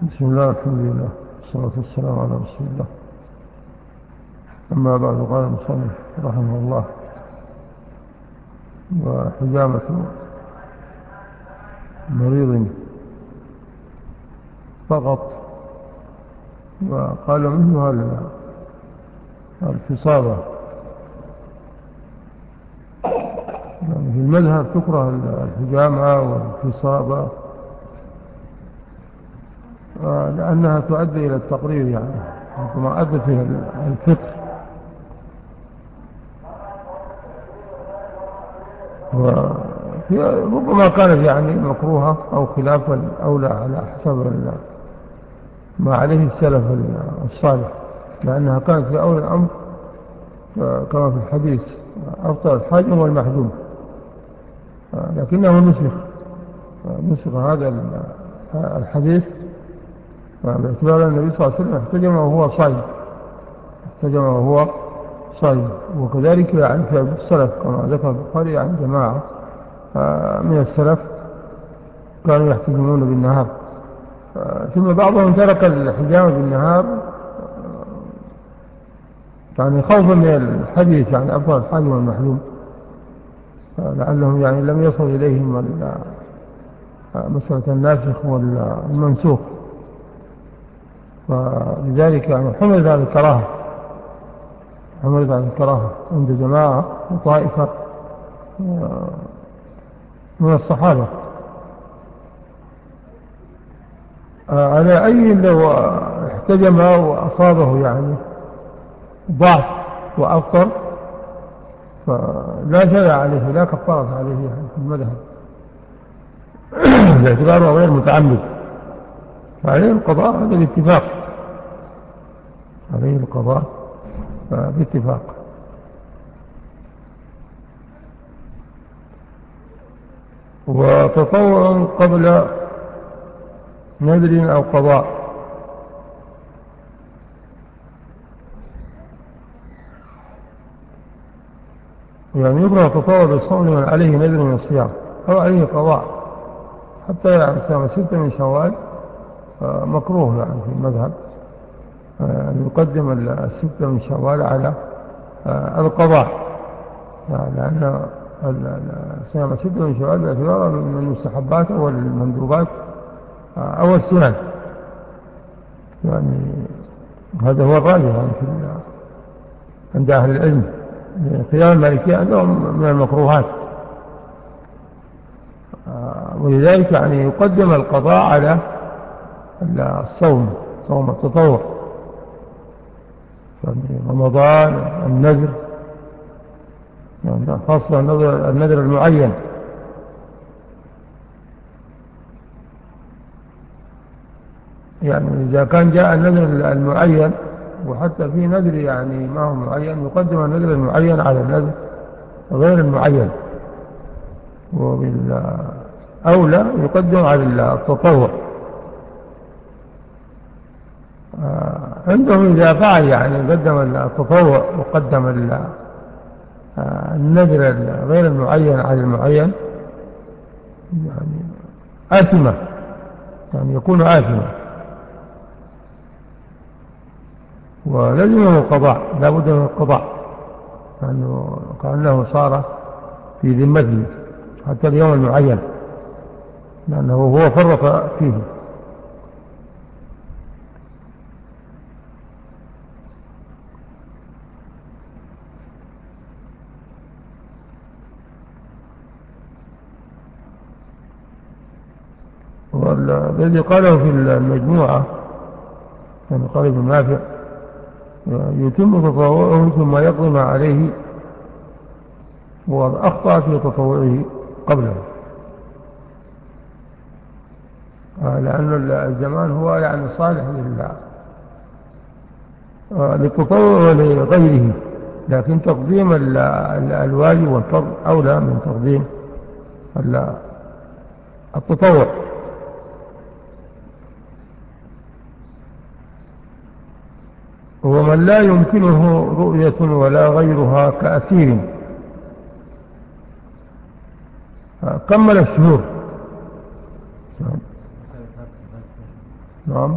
بسم الله الحمد لله والصلاة والسلام على رسول الله. أما بعد، قال المصنف رحمه الله: وحجامة مريض فقط. وقال مثلها الفصابة، يعني في المذهب تكره الحجامة والفصابة لأنها تؤدي إلى التقرير، يعني كما أدى فيها الفطر. ربما كانت يعني مكروهة أو خلاف الأولى على حسب ما عليه السلف الصالح، لأنها كانت في أول الأمر كما في الحديث: أفطر الحاجم والمحجوم. لكنه نسخ هذا الحديث باعتبار النبي صلى الله عليه وسلم احتجم وهو صائم. وكذلك يعني في السلف كما ذكر البخاري عن جماعة من السلف كانوا يحتجمون بالنهار، ثم بعضهم ترك الحجامة بالنهار يعني خوفا من الحديث، يعني أفضل الحاجم والمحجوم، لعلهم يعني لم يصل إليهم مسألة الناسخ والمنسوخ، فلذلك يعني حملت على الكراهة عند جماعة وطائفة من الصحابة. على أي لو احتجم وأصابه يعني ضعف وأفطر فلا شيء عليه، لا كفارة عليه يعني في المذهب باعتباره غير متعمد، فعليه القضاء. هذا باتفاق، عليه القضاء باتفاق. وتطوع قبل نذر أو قضاء. يعني يكره التطوع بالصوم لمن عليه نذر من الصيام أو عليه قضاء، حتى يعني صيام 6 من شوال مكروه يعني في المذهب أن يقدم 6 من شوال على القضاء، يعني لأن صيام 6 من شوال باعتباره من المستحبات أو المندوبات أو السنن، يعني هذا هو الراجح يعني عند أهل العلم. خلاف المالكية عندهم من المكروهات، ولذلك يعني يقدم القضاء على صوم التطوع، يعني رمضان، النذر، يعني خاصة النذر المعين. يعني إذا كان جاء النذر المعين، وحتى في نذر يعني ما هو معين، يقدم النذر المعين على النذر غير المعين، وبالأولى يقدم على التطوع. عندهم إذا فعل يعني قدم التطوع وقدم النذر غير المعين على المعين، يعني آثمة، يعني يكون آثمة، ولزمه القضاء، لا بد من القضاء، لأنه كأنه صار في ذمته حتى اليوم المعين، لأنه هو فرط فيه. والذي قاله في المجموعة يعني قال ابن نافع: يتم تطوعه ثم يقضي ما عليه، وأخطأ في تطوعه قبله، لأن الزمان هو يعني صالح للتطوع ولغيره، لكن تقديم الواجب والفرض أولى من تقديم التطوع. ومن لا يمكنه رؤية ولا غيرها كأسير كمل الشهور. نعم.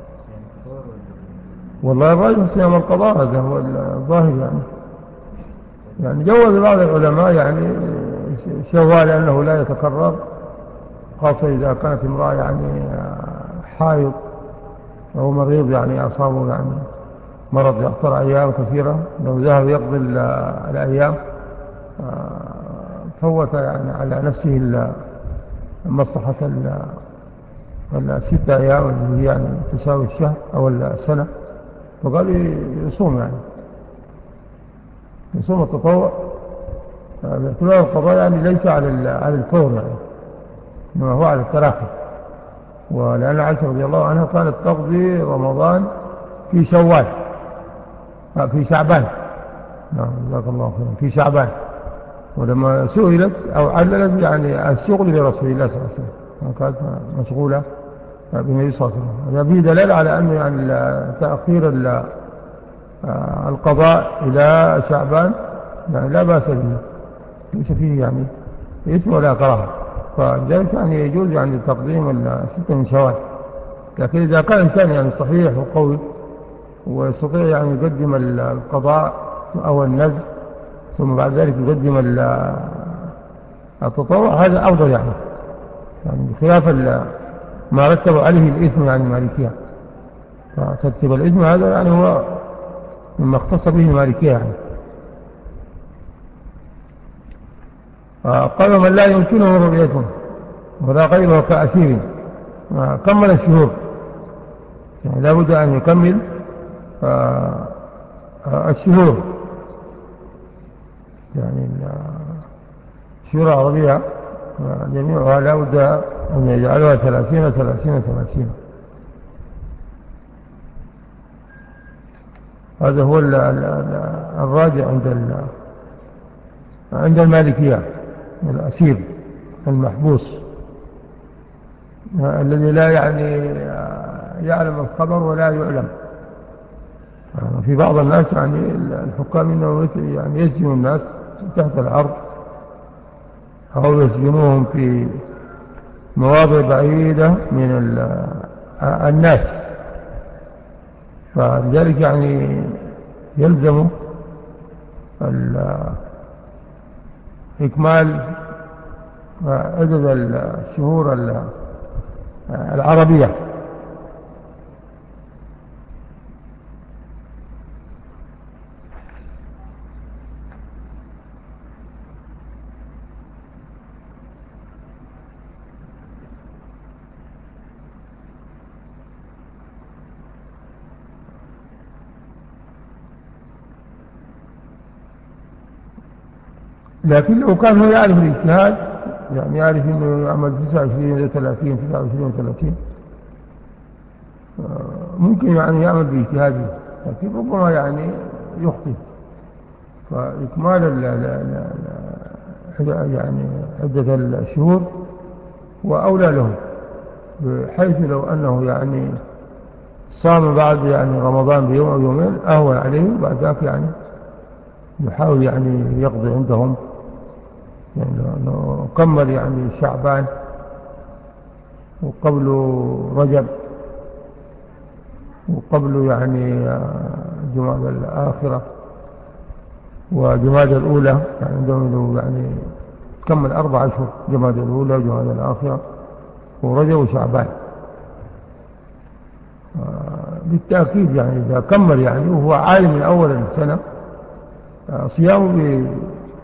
والله الراجح صيام القضاء، هذا هو الظاهر يعني. يعني جوز بعض العلماء يعني شوال لأنه لا يتكرر، خاصة إذا كانت امرأة يعني حائض أو مريض يعني أصابه يعني مرض يقطر أيام كثيرة، لو ذهب يقضي الأيام فوت يعني على نفسه مصلحة الستة أيام اللي هي يعني تساوي الشهر أو السنة، فقال يصوم يعني يصوم التطوع باعتبار القضاء يعني ليس على الفور يعني، إنما هو على التراخي. ولأن عائشة رضي الله عنها كانت تقضي رمضان في شوال في شعبان. نعم جزاك الله خيرا، في شعبان. ولما سئلت أو عللت يعني الشغل لرسول الله صلى الله عليه وسلم، كانت مشغولة بالنبي صلى الله عليه وسلم. هذا فيه دلالة على أنه يعني تأخير القضاء إلى شعبان يعني لا بأس به، ليس فيه يعني اسم ولا كراهة. فلذلك يعني يجوز يعني تقديم الستة من شوال. لكن إذا كان الإنسان يعني صحيح وقوي ويستطيع يعني يقدم القضاء أو النذر ثم بعد ذلك يقدم التطوع، هذا أفضل يعني بخلاف ما رتب عليه الإثم يعني المالكية. فترتيب الإثم هذا يعني هو مما اختص به المالكية يعني. قال من لا يمكنه رؤيته ولا غيره كأسير كمل الشهور، يعني لا بد أن يكمل الشهور، يعني الشهور العربية جميعها لا بد أن يجعلها 30. هذا هو الراجع عند المالكية. الأسير المحبوس الذي لا يعني يعلم الخبر ولا يعلم. في بعض الناس يعني الحكام إنه يعني يسجن الناس تحت الأرض أو يسجنوهم في مواضع بعيدة من الناس. فلذلك يعني يلزم إكمال عدد الشهور العربية. لكن لو كان هو يعرف الاجتهاد يعني يعرف انه يعمل 29 30 29 30 ممكن يعني يعمل باجتهاده، لكن ربما يعني يخطئ. فإكمال يعني عدة الشهور وأولى لهم، بحيث لو أنه يعني صام بعد يعني رمضان بيوم أو يومين أهون عليه، بعد ذلك يعني يحاول يعني يقضي عندهم يعني لو كمل يعني شعبان وقبل رجب وقبل يعني جماد الآخرة وجماد الأولى، يعني عندهم يعني كمل 4 أشهر، جماد الأولى وجماد الآخرة ورجب وشعبان. بالتأكيد يعني إذا كمل يعني وهو عالم من أول السنة صيامه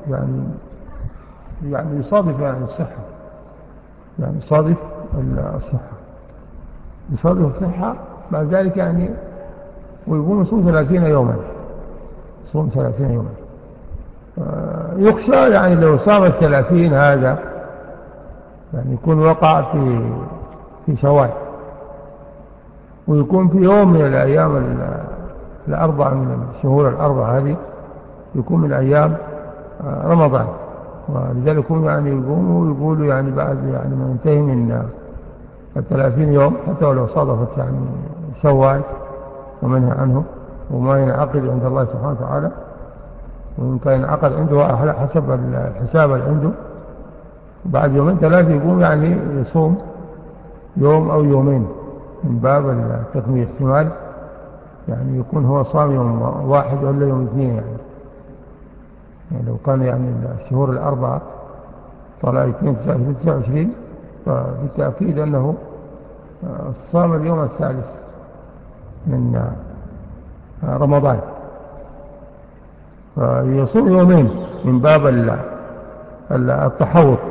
يعني يصادف يعني الصحة، يعني يصادف الصحة، يصادف الصحة. بعد ذلك يعني ويقوم يصوم 30 يوما، يصوم 30 يوما. يخشى يعني لو صام 30 هذا يعني يكون وقع في شوال، ويكون في يوم من الأيام الأربعة من الشهور الأربعة هذه يكون من أيام رمضان. ولذلك هم يعني يقوموا ويقولوا يعني بعد يعني ما ينتهي من 30 يوم حتى ولو صادفت يعني شوال ومنهى عنه وما ينعقد عند الله سبحانه وتعالى، وإن كان ينعقد عنده على حسب الحساب اللي عنده، بعد يومين 3 يقوم يعني يصوم يوم أو يومين من باب التكميل، احتمال يعني يكون هو صام يوم واحد ولا يوم اثنين يعني لو كان يعني الشهور الأربعة طلع 29 فبالتأكيد أنه صام اليوم الثالث من رمضان، فيصوم يومين من باب التحوط.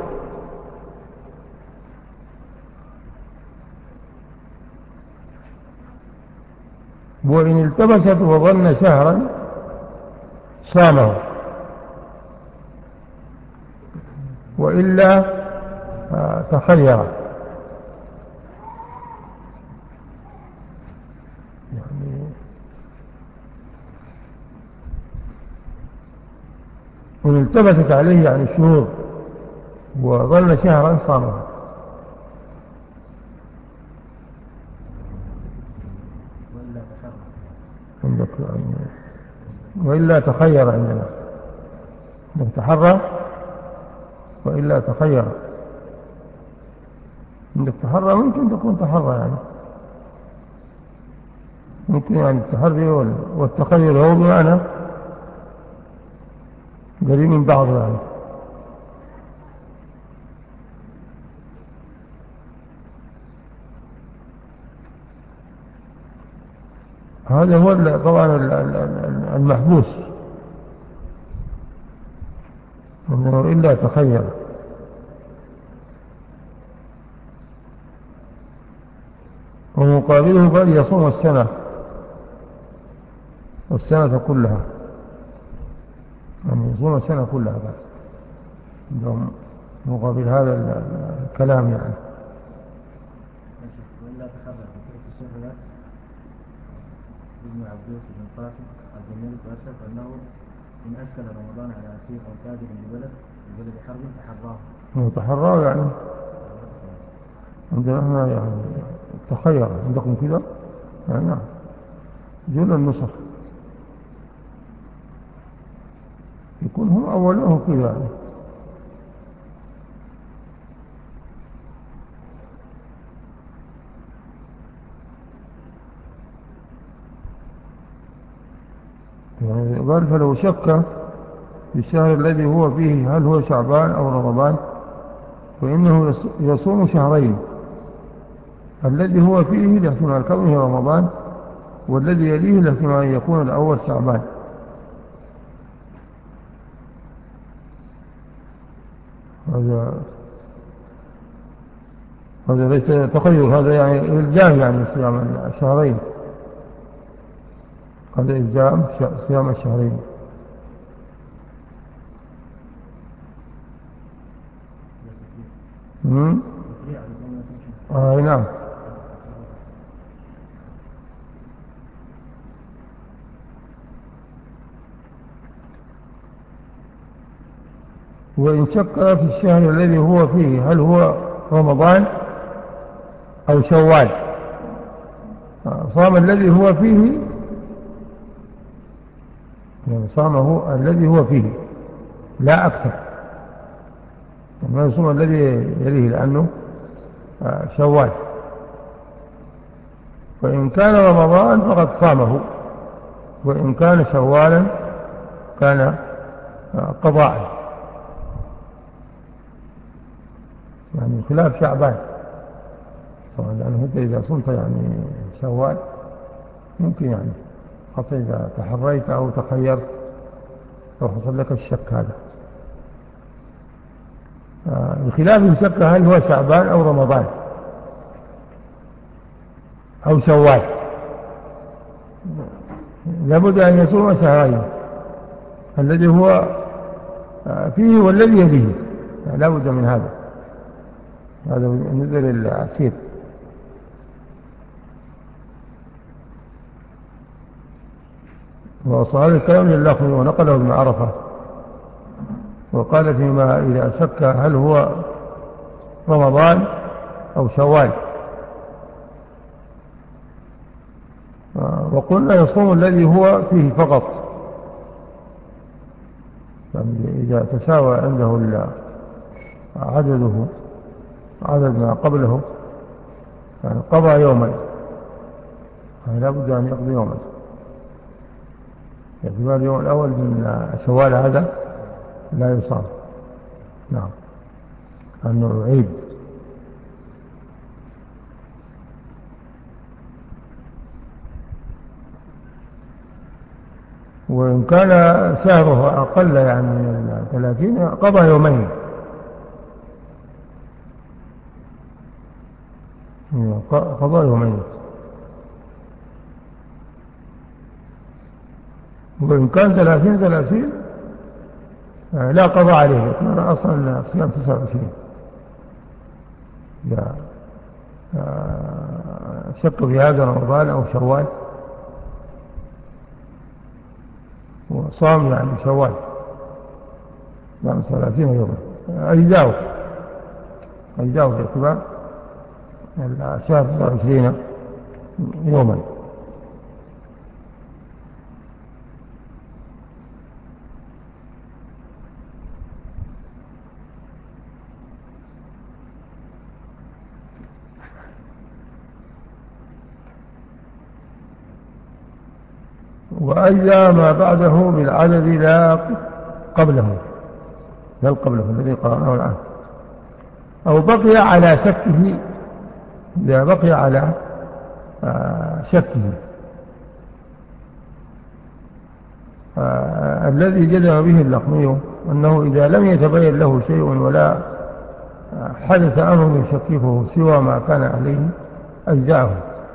وإن التبست وظن شهرا صامه، وإلا تخير. يعني إن التبست عليه يعني الشهور وظن شهرا صامه. عندك يعني وإلا تخير، عندنا تحرى وإلا تخير. عندك تحرى ممكن تكون تحرى يعني ممكن يعني التحري والتخير هو بمعنى قريب من بعض يعني. هذا هو طبعا المحبوس أنه إلا تخير. ومقابله بل يصوم السنة كلها، يعني يصوم السنة كلها بل عندهم مقابل هذا الكلام يعني. وإلا تحرك في الشهر ابن عبدوس بن قاسم الجميل وأشرف أنه إن أشكل رمضان على أسير أو تاجر ببلد حرب تحرى يعني عندنا احنا يعني تخير، عندكم كذا يعني نعم جل النصر يكون هم أولهم كذا يعني. يعني قال فلو شك في الشهر الذي هو فيه هل هو شعبان أو رمضان فإنه يصوم شهرين، الذي هو فيه لاحتمال كونه رمضان، والذي يليه لاحتمال أن يكون الأول شعبان. هذا ليس تخيل، هذا يعني إلزام يعني صيام الشهرين، هذا إلزام صيام الشهرين. نعم. وإن شك في الشهر الذي هو فيه هل هو رمضان أو شوال صام الذي هو فيه، يعني صامه الذي هو فيه لا أكثر، يعني ما يصوم الذي يليه لأنه شوال. فإن كان رمضان فقد صامه، وإن كان شوالا كان قضاء، يعني خلاف شعبان طبعا، لأنه أنت إذا صمت يعني شوال ممكن يعني خاصة إذا تحريت أو تخيرت لو حصل لك الشك هذا. بخلاف الشك هل هو شعبان أو رمضان أو شوال، لابد أن يصوم شهرين، الذي هو فيه والذي يليه، لابد من هذا بالنسبة للعسير. وصار الكلام للأخذ ونقله ابن عرفة، وقال فيما إذا شك هل هو رمضان أو شوال، وقلنا يصوم الذي هو فيه فقط، يعني إذا تساوى عنده عدد ما قبله يعني قضى يوما يعني لا بد أن يقضي يوما، باعتبار اليوم الأول من شوال هذا لا يصام. نعم، أنه عيد. وإن كان شهره أقل يعني من 30 قضى يومين، قضى يومين. وإن كان 30 لا قضى عليه، كان أصلا صيام 29. إذا شك في هذا رمضان أو شوال وصام يعني شوال صام 30 يوما أجزاؤه باعتبار الشهر 29 يوما. وأجزى ما بعده بالعدد لا قبله الذي قرأناه الآن، أو بقي على شكه. إذا بقي على شكه الذي جزم به اللخمي أنه إذا لم يتبين له شيء ولا حدث أمر يشككه سوى ما كان عليه أجزاه.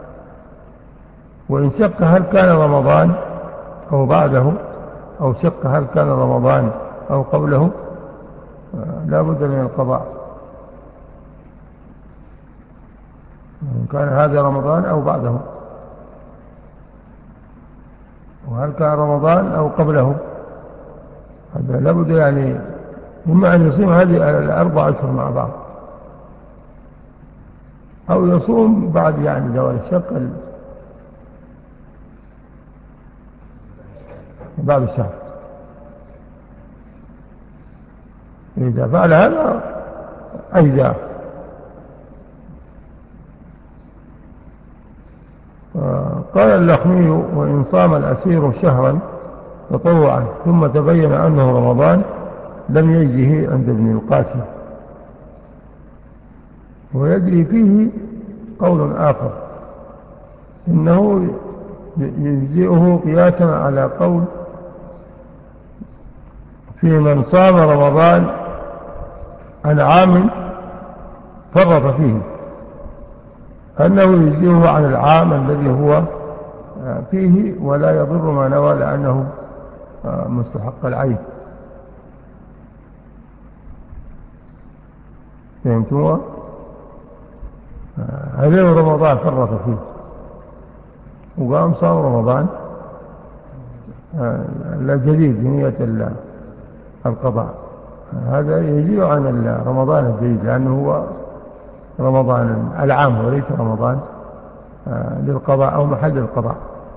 وإن شك هل كان رمضان أو بعده، أو شك هل كان رمضان أو قبله، لا بد من القضاء. إن كان هذا رمضان أو بعده، وهل كان رمضان أو قبله، هذا لا بد يعني إما أن يصوم هذه 4 أشهر مع بعض، أو يصوم بعد يعني زوال الشك بعد الشهر. إذا فعل هذا أجزاء. قال اللخمي: وإن صام الأسير شهرا تطوعا ثم تبين أنه رمضان لم يجزه عند ابن القاسم. ويجري فيه قول آخر إنه يجزئه قياسا على قول في من صام رمضان عن عام فرط فيه، أنه يجزئه عن العام الذي هو فيه ولا يضر ما نوى لأنه مستحق العين. فهمتوا؟ هذا رمضان فرط فيه وقام صام رمضان الجديد بنية القضاء، هذا يجيء عن رمضان الجديد لأنه هو رمضان العام وليس رمضان للقضاء أو محل القضاء،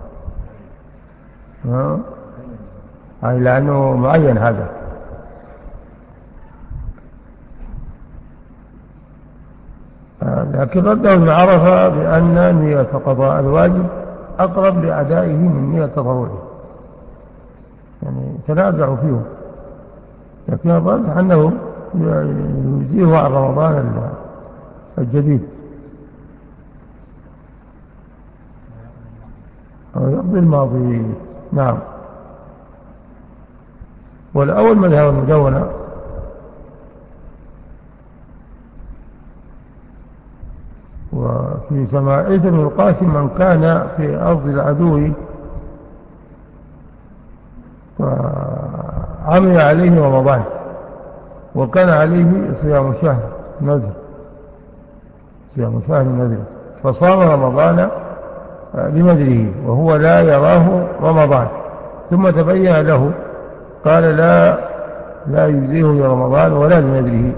لأنه معين هذا. لكن رده ابن عرفة بأن نية قضاء الواجب أقرب لأدائه من نية تطوعه، يعني تنازعوا فيه، لكن الراجح أنه يجزيه عن رمضان الجديد أو يقضي الماضي. نعم. والأول مذهب المدونة، وفي سماعية بن القاسم من كان في أرض العدو فعمل عليه رمضان وكان عليه صيام شهر نذر فصام رمضان لنذره وهو لا يراه رمضان، ثم تبين له قال لا يجزيه لرمضان ولا لنذره.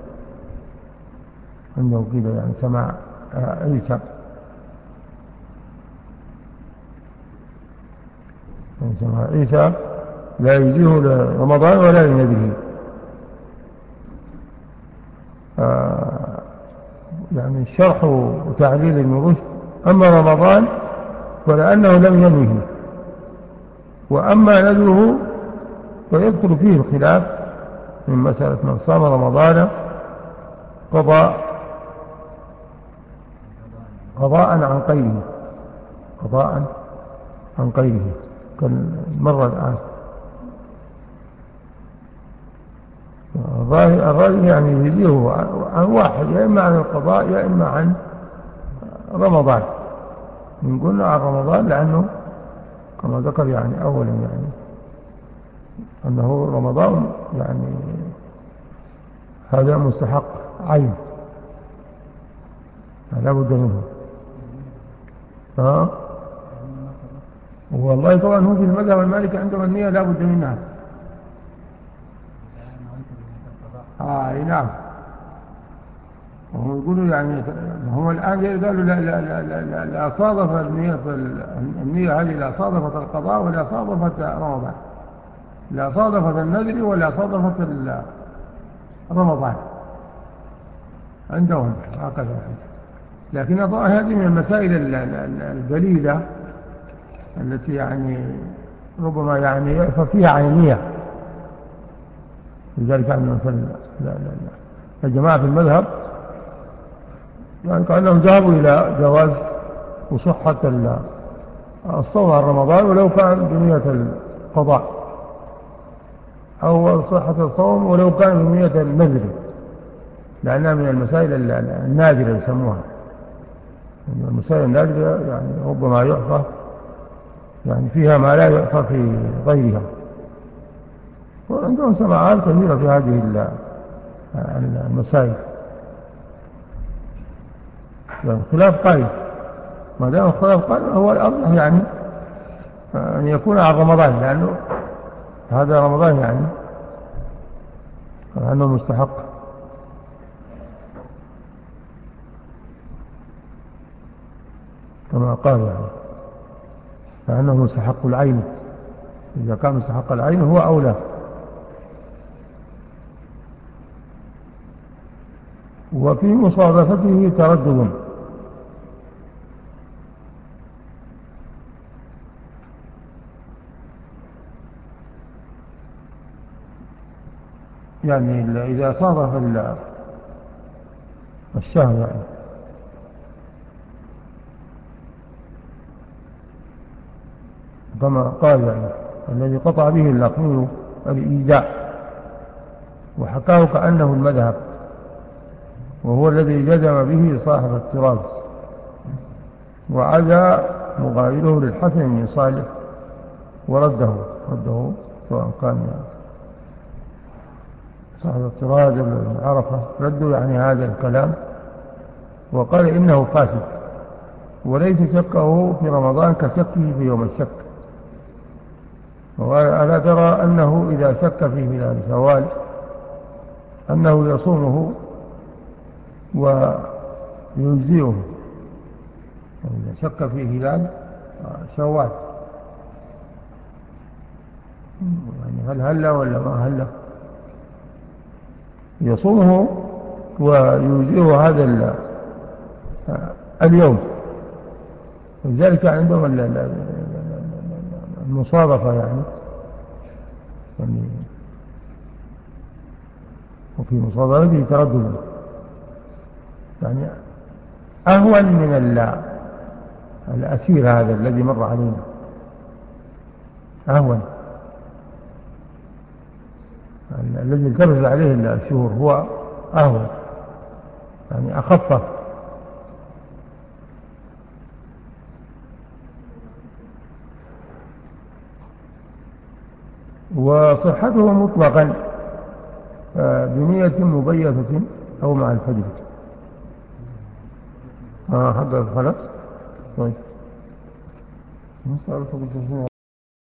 عنده كده يعني سماع عيسى، يعني سماع عيسى لا يجزيه لرمضان ولا لنذره. يعني شرح وتعليل ابن رشد: أما رمضان ولأنه لم ينوه. وأما نذره فيدخل فيه الخلاف من مسألة من صام رمضان قضاء عن قيده، قضاء عن قيده كالمرة الآن. الراجح يعني يجيه عن واحد، يا إما عن القضاء يا إما عن رمضان. من قلنا عن رمضان لأنه كما ذكر يعني أولا يعني أنه رمضان يعني هذا مستحق عين لا بد منه. والله طبعا هو في المذهب المالكي عندهم النية لا بد منها. نعم. وهم يقولوا يعني هم الآن قالوا لا صادف النية هذه لا صادفت القضاء ولا صادفت رمضان، لا صادفت النذر ولا صادفت رمضان عندهم هكذا. لكن طبعا هذه من المسائل القليلة التي يعني ربما يعني يعفى فيها عن النية. لذلك عندنا مثلا الجماعة في المذهب يعني كأنهم ذهبوا إلى جواز وصحة الصوم عن رمضان ولو كان بنية القضاء، أو صحة الصوم ولو كان بنية النذر، لأنها من المسائل النادرة يسموها. يعني المسائل النادرة يعني ربما يعفى يعني فيها ما لا يعفى في غيرها. وعندهم سماعات كثيرة في هذه المسائل. يعني خلاف قائم، ما دام الخلاف قائم هو الأرجح يعني أن يكون عن رمضان، لأنه هذا رمضان يعني أنه مستحق. كما قال يعني لأنه مستحق العين، إذا كان مستحق العين هو أولى. وفي مصادفته تردد، يعني إذا صادف الشهر يعني كما قال يعني الذي قطع به اللقمي الإيجاء وحكاه كأنه المذهب، وهو الذي جزم به صاحب الطراز، وعزى مغايره للحسن بن صالح ورده سواء كان صاحب الطراز ولا عرفة، ردوا يعني هذا الكلام وقال إنه فاسد وليس شكه في رمضان كشكه في يوم الشك. وألا ترى أنه إذا شك في هلال شوال أنه يصومه ويجزئه، إذا شك في هلال شوال يعني هل ولا ما هل يصومه ويجزئه هذا اليوم. لذلك عندهم المصادفة يعني وفي مصادرته تردد يعني أهون من الأسير هذا الذي مر علينا، أهون الذي التبس عليه الشهور هو أهون يعني أخفه. وصحته مطلقا بنية مبيتة أو مع الفجر. حقق خلاص طيب.